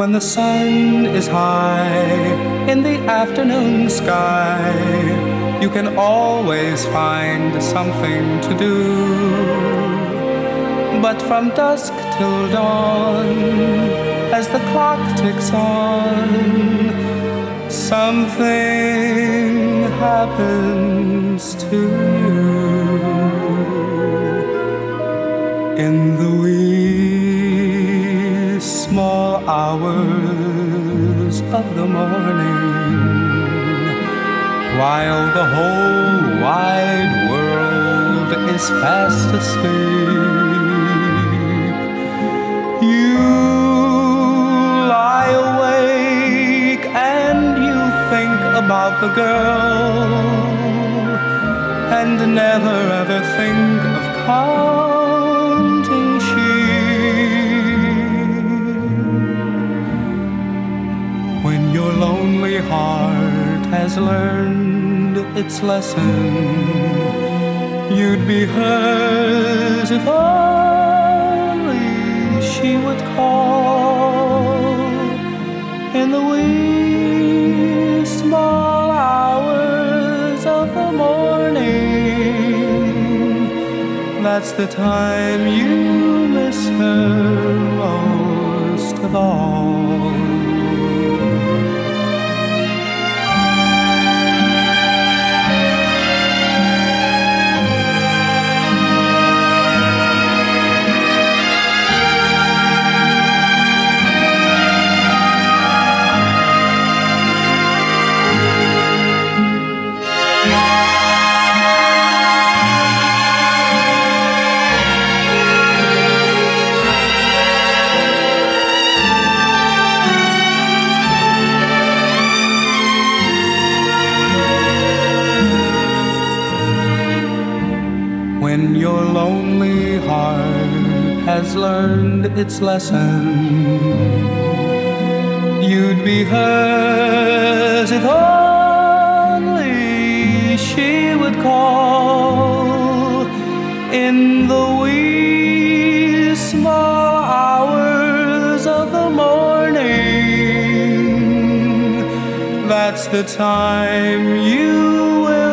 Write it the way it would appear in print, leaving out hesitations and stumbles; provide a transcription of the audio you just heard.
When the sun is high in the afternoon sky, you can always find something to do. But from dusk till dawn, as the clock ticks on, something happens to you. In the wee small hours of the morning, while the whole wide world is fast asleep, you lie awake and you think about the girl, and never ever think of counting sheep. When your lonely heart has learned its lesson, you'd be hers if only she would call. In the wee small hours of the morning, that's the time you miss her most of all. When your lonely heart has learned its lesson, you'd be hers if only she would call. In the wee small hours of the morning, that's the time you will